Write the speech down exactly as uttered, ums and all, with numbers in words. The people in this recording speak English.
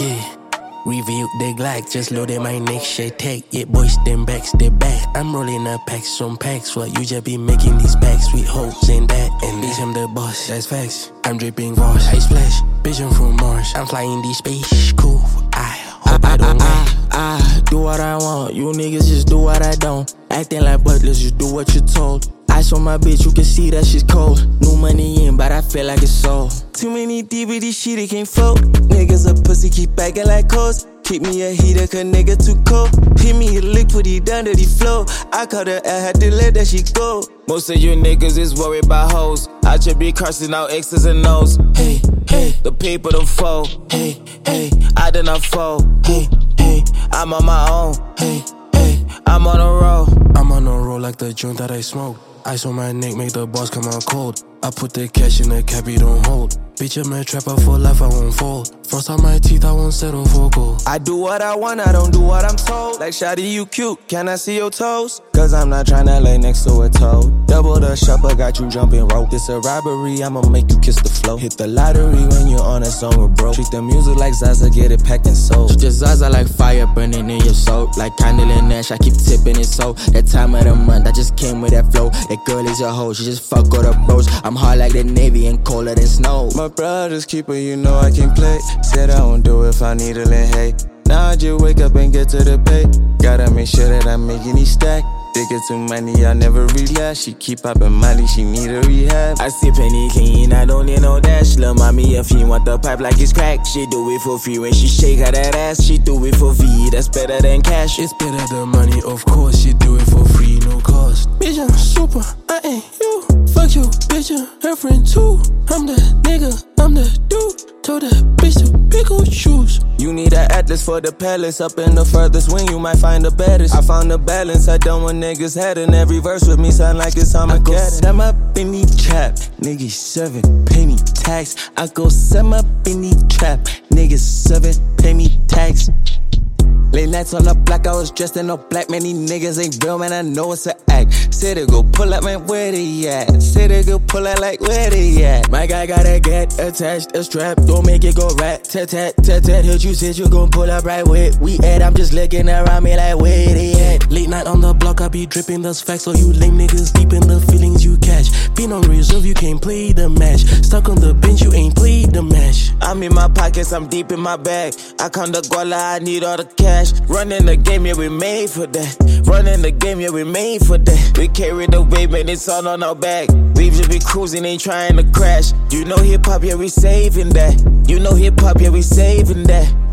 Yeah. Review the Glock, just loaded my next shit tag. Yeah, boys, them backs, they back. I'm rolling up packs on packs. What you just be making these packs with hoes in that. And bitch, I'm the boss, that's facts. I'm dripping Voss, I splash. Bitch, I'm from Mars. I'm flying these space, cool. I hope I, I don't I, I, I do what I want. You niggas just do what I don't. Acting like butlers, just do what you're told. Ice on my bitch, you can see that she's cold. New money in, but I feel like it's sold. Too many D V D shit, it can't float. Niggas a pussy, keep acting like hoes. Keep me a heater, cause nigga too cold. Hit me a lick, put it down to the flow. I caught her, I had to let that shit go. Most of you niggas is worried about hoes. I should be cursing out X's and O's. Hey, hey, the people don't fold. Hey, hey, I did not fold. Hey, hey, I'm on my own. Hey, hey, I'm on a roll. I'm on a roll like the joint that I smoke. Ice on my neck, make the boss come out cold. I put the cash in the cap, you don't hold. Bitch, I'm a trapper for life, I won't fold. Frost on my teeth, I won't settle for gold. I do what I want, I don't do what I'm told. Like, shawty, you cute, can I see your toes? Cause I'm not tryna lay next to a toad. Double the shopper, got you jumping rope. This a robbery, I'ma make you kiss the flow. Hit the lottery when you're on a song with bro. Treat the music like Zaza, get it packed and sold. Just Zaza like fire burning in your soul. Like Candle and Nash, I keep tipping it so. That time of the month, I just came with that flow. That girl is a hoe, she just fuck all the bros. I'm hard like the Navy and colder than snow. My brother's keeper, you know I can play. Said I won't do it if I need a little hay. Now I just wake up and get to the pay. Gotta make sure that I'm making these stack. They get too money, I never relax. She keep popping Molly, she need a rehab. I see penny clean, I don't need no dash. Lil' mommy, if you want the pipe like it's crack, she do it for free when she shake her that ass. She do it for V, that's better than cash. It's better than money, of course. She do it for free, no cost. Bitch, I'm super, I ain't you. Fuck you, bitch, I'm her friend too. I'm the nigga, I'm the dude. Told that bitch to pick her shoes. You need an atlas for the palace. Up in the furthest wing, you might find the baddest. I found the balance, I done what niggas had. And every verse with me sound like it's on my cat. I'm up in the trap, niggas serving, pay me tax. I go sum up in the trap, niggas serving, pay me tax. Late nights on the block, I was dressed in all black. Man, these niggas ain't real, man, I know it's an act. Say they go pull up, man, where they at? Say they go pull up, like, where they at? My guy gotta get attached, a strap. Don't make it go rat, tat, tat, tat, tat. Heard you said you gon' pull up right where we at. I'm just looking around me like, where they at? Late night on the block, I be dripping those facts. So you lame niggas deep in the feelings you catch. Been on reserve, you can't play the match. Stuck on the bench, you ain't played the match. I'm in my pockets, I'm deep in my bag. I count the guala, I need all the cash. Running the game, yeah, we made for that. Running the game, yeah, we made for that. We carry the weight, man, it's all on our back. We just be cruising, ain't trying to crash. You know hip hop, yeah, we saving that. You know hip hop, yeah, we saving that.